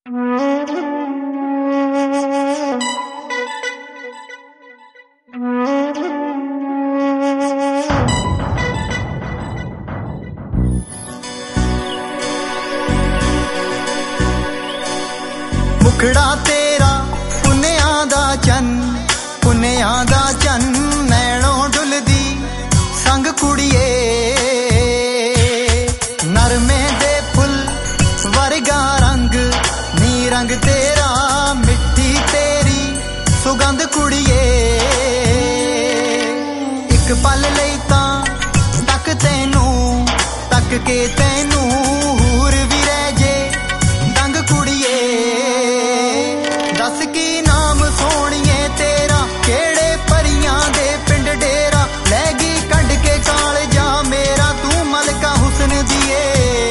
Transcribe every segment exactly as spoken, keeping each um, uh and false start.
मुखड़ा तेरा पुन्निया दा चन पुन्निया दा चन नैणों डुलदी संग कुड़िए नरमे दे फुल वर्गा रंग नी रंग तेरा मिट्टी तेरी सुगंध कुड़िए एक पल लई तां तक तैनू तक के तैनू हूर भी रह जे दंग कुड़िए दस की नाम सोहणिए तेरा केड़े परियां दे पिंड डेरा लैगी कंड के काल जा मेरा तू मलका हुस्न दिए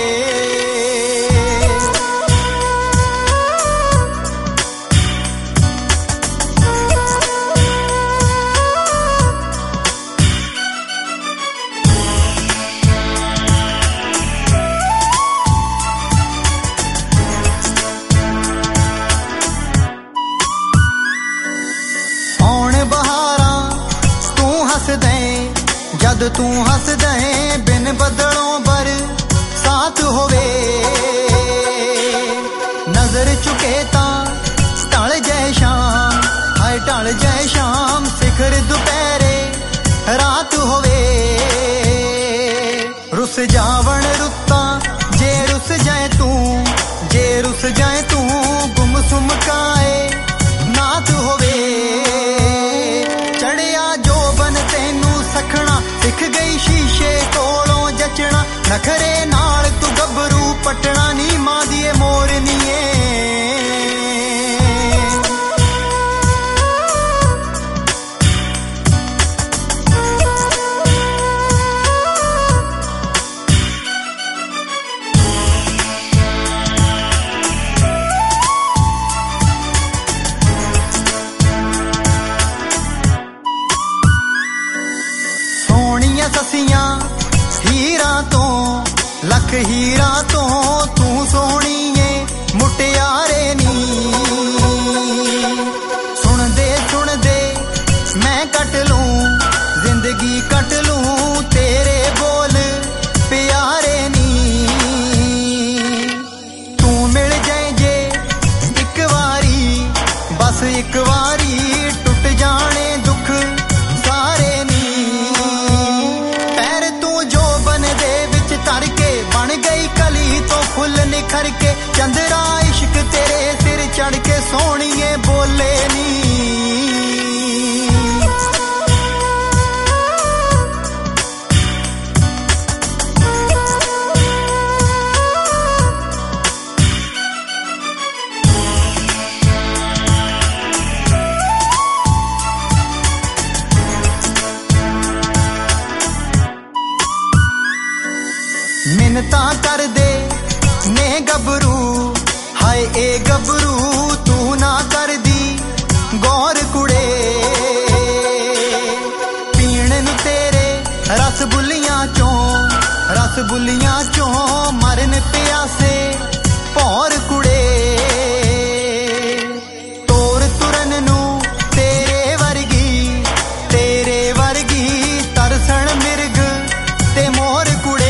जद तू हस दे बिन बदलों बर साथ होवे नजर चुके ता टल जय शाम हाय टल जय शाम सिखर दोपहरे रात होवे रुस जावण रुत्ता जे रुस जाए तू जे रुस जाए तू गुम सुम काए नाथ होवे चढ़िया जो बन तैनू सखना सिख गई शीशे कोलों जचना नखरे नाल तू गबरू पटना नी मां दिए मोरनीए ससियां हीरा तो लख हीरा तो तू सोहणीए मुटियारे नी सुन दे सुन दे मैं कट लूं जिंदगी कट लूं तेरे बोल प्यारे नी तू मिल जाए जे एक वारी बस एक वारी टुट जाने दुख सारे नी बन गई कली तो फुल निखर के चंद्रा इश्क तेरे सिर चढ़ के सोहणीए बोले नी मिन्नता कर दे ने गबरू हाय ए गबरू तू ना कर दी गौर कुड़े पीण नू तेरे रस बुलियां चों रस बुलियां चों मरन प्यासे भौर कुड़े तोर तुरन नू तेरे वर्गी तेरे वर्गी तरसण मिर्ग ते मोर कुड़े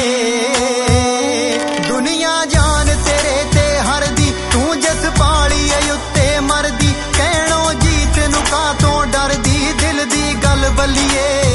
मरदी कहणो जीत नु का तो डरदी दिल दी गल बलिए